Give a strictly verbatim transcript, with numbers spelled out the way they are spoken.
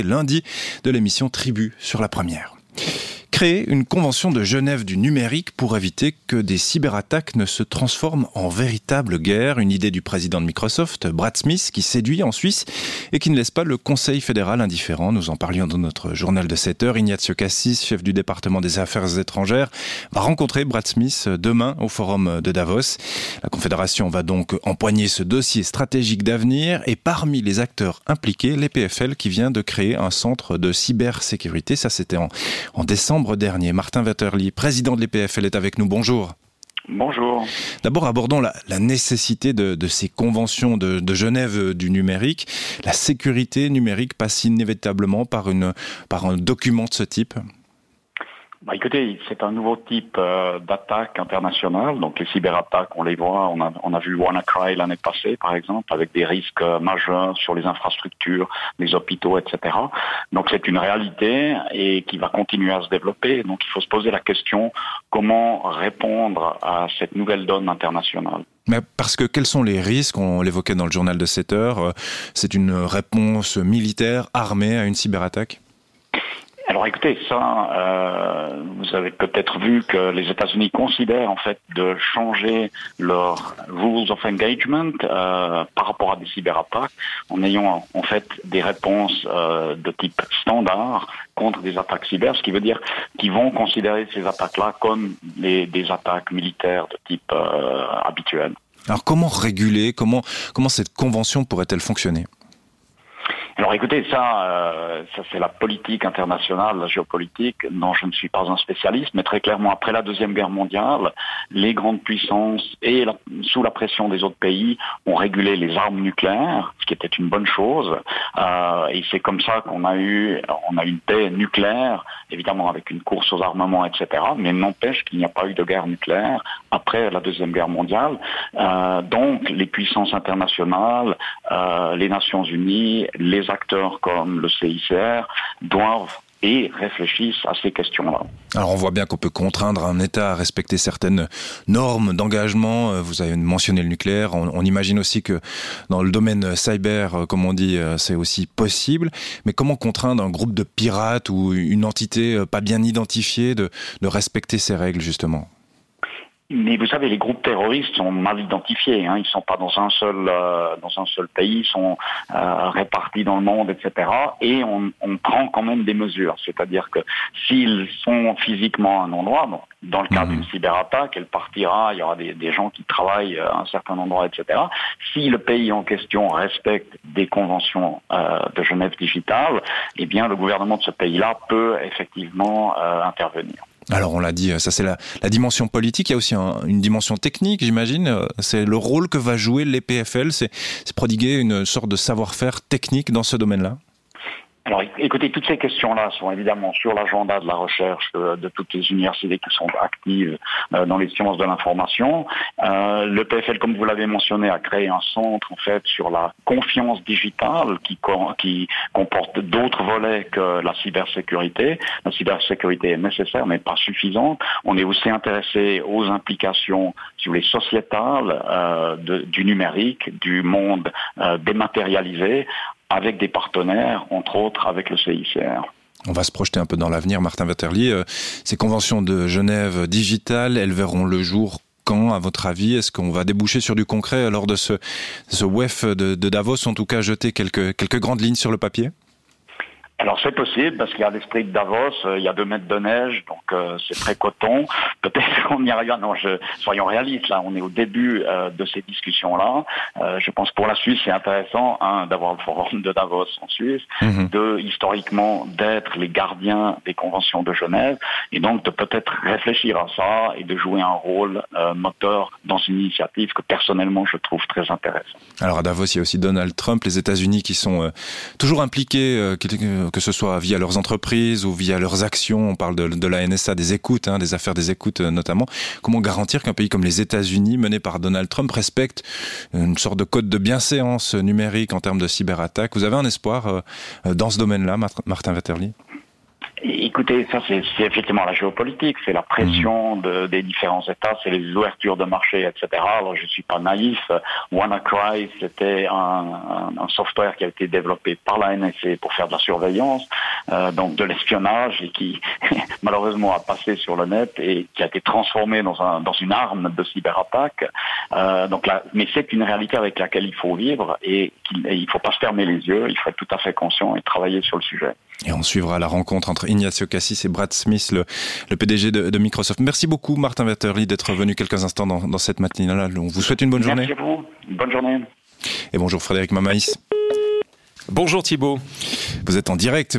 lundi de l'émission Tribu sur la première. Créer une convention de Genève du numérique pour éviter que des cyberattaques ne se transforment en véritable guerre. Une idée du président de Microsoft, Brad Smith, qui séduit en Suisse et qui ne laisse pas le Conseil fédéral indifférent. Nous en parlions dans notre journal de sept heures. Ignazio Cassis, chef du département des affaires étrangères, va rencontrer Brad Smith demain au forum de Davos. La Confédération va donc empoigner ce dossier stratégique d'avenir et parmi les acteurs impliqués, l'E P F L qui vient de créer un centre de cybersécurité. Ça, c'était en, en décembre dernier. Martin Wetterli, président de l'E P F L, est avec nous. Bonjour. Bonjour. D'abord, abordons la, la nécessité de, de ces conventions de, de Genève du numérique. La sécurité numérique passe inévitablement par, une, par un document de ce type. Bah écoutez, c'est un nouveau type euh, d'attaque internationale. Donc les cyberattaques, on les voit, on a, on a vu WannaCry l'année passée, par exemple, avec des risques euh, majeurs sur les infrastructures, les hôpitaux, et cetera. Donc c'est une réalité et qui va continuer à se développer. Donc il faut se poser la question comment répondre à cette nouvelle donne internationale. Mais parce que quels sont les risques? On l'évoquait dans le journal de sept heures. C'est une réponse militaire armée à une cyberattaque? Alors écoutez, ça, euh, vous avez peut-être vu que les États-Unis considèrent en fait de changer leurs rules of engagement euh, par rapport à des cyberattaques en ayant en fait des réponses euh, de type standard contre des attaques cyber, ce qui veut dire qu'ils vont considérer ces attaques-là comme les, des attaques militaires de type euh, habituel. Alors comment réguler, comment, comment cette convention pourrait-elle fonctionner ? Alors écoutez, ça, euh, ça c'est la politique internationale, la géopolitique, dont je ne suis pas un spécialiste, mais très clairement, après la Deuxième Guerre mondiale, les grandes puissances, et la, sous la pression des autres pays, ont régulé les armes nucléaires, ce qui était une bonne chose, euh, et c'est comme ça qu'on a eu, on a une paix nucléaire, évidemment avec une course aux armements, et cetera, mais n'empêche qu'il n'y a pas eu de guerre nucléaire après la Deuxième Guerre mondiale. Euh, donc, les puissances internationales, euh, les Nations Unies, les acteurs comme le C I C R doivent et réfléchissent à ces questions-là. Alors on voit bien qu'on peut contraindre un État à respecter certaines normes d'engagement. Vous avez mentionné le nucléaire. On, on imagine aussi que dans le domaine cyber, comme on dit, c'est aussi possible. Mais comment contraindre un groupe de pirates ou une entité pas bien identifiée de, de respecter ces règles, justement ? Mais vous savez, les groupes terroristes sont mal identifiés. Hein. Ils sont pas dans un seul euh, dans un seul pays, ils sont euh, répartis dans le monde, et cetera. Et on, on prend quand même des mesures. C'est-à-dire que s'ils sont physiquement à un endroit, bon, dans le cas mmh. d'une cyberattaque, elle partira. Il y aura des, des gens qui travaillent à un certain endroit, et cetera. Si le pays en question respecte des conventions euh, de Genève digitale, eh bien le gouvernement de ce pays-là peut effectivement euh, intervenir. Alors on l'a dit, ça c'est la, la dimension politique, il y a aussi un, une dimension technique, j'imagine, c'est le rôle que va jouer l'E P F L, c'est, c'est prodiguer une sorte de savoir-faire technique dans ce domaine-là. Alors écoutez, toutes ces questions-là sont évidemment sur l'agenda de la recherche de, de toutes les universités qui sont actives euh, dans les sciences de l'information. Euh, le P F L, comme vous l'avez mentionné, a créé un centre en fait sur la confiance digitale qui, qui comporte d'autres volets que la cybersécurité. La cybersécurité est nécessaire mais pas suffisante. On est aussi intéressé aux implications, si vous voulez, sociétales euh, de, du numérique, du monde euh, dématérialisé, avec des partenaires, entre autres avec le C I C R. On va se projeter un peu dans l'avenir, Martin Wetterli. Euh, ces conventions de Genève digitales, elles verront le jour quand, à votre avis? Est-ce qu'on va déboucher sur du concret lors de ce, ce W E F de, de Davos, en tout cas jeter quelques, quelques grandes lignes sur le papier? Alors c'est possible parce qu'il y a l'esprit de Davos, euh, il y a deux mètres de neige, donc euh, c'est très coton. Peut-être qu'on y arrivera. Non, je, soyons réalistes. Là, on est au début euh, de ces discussions-là. Euh, je pense que pour la Suisse, c'est intéressant, un, d'avoir le forum de Davos en Suisse, mmh. deux, historiquement, d'être les gardiens des conventions de Genève, et donc de peut-être réfléchir à ça et de jouer un rôle euh, moteur dans une initiative que personnellement je trouve très intéressante. Alors à Davos, il y a aussi Donald Trump, les États-Unis qui sont euh, toujours impliqués. Euh, qui, que ce soit via leurs entreprises ou via leurs actions, on parle de, de la N S A, des écoutes, hein, des affaires des écoutes notamment. Comment garantir qu'un pays comme les États-Unis, mené par Donald Trump, respecte une sorte de code de bienséance numérique en termes de cyberattaque? Vous avez un espoir euh, dans ce domaine-là, Martin Wetterli? Écoutez, ça c'est, c'est effectivement la géopolitique, c'est la pression de, des différents États, c'est les ouvertures de marché, et cetera. Alors je suis pas naïf. WannaCry, c'était un, un, un software qui a été développé par la N S A pour faire de la surveillance, euh, donc de l'espionnage, et qui malheureusement a passé sur le net et qui a été transformé dans, un, dans une arme de cyberattaque. Euh, donc là, mais c'est une réalité avec laquelle il faut vivre et qu'il ne faut pas se fermer les yeux, il faut être tout à fait conscient et travailler sur le sujet. Et on suivra la rencontre entre Ignacio Cassis et Brad Smith, le, le P D G de, de Microsoft. Merci beaucoup, Martin Wetterli, d'être venu quelques instants dans, dans cette matinale. On vous souhaite une bonne journée. Merci à vous. Bonne journée. Et bonjour Frédéric Mamaïs. Bonjour Thibault. Vous êtes en direct.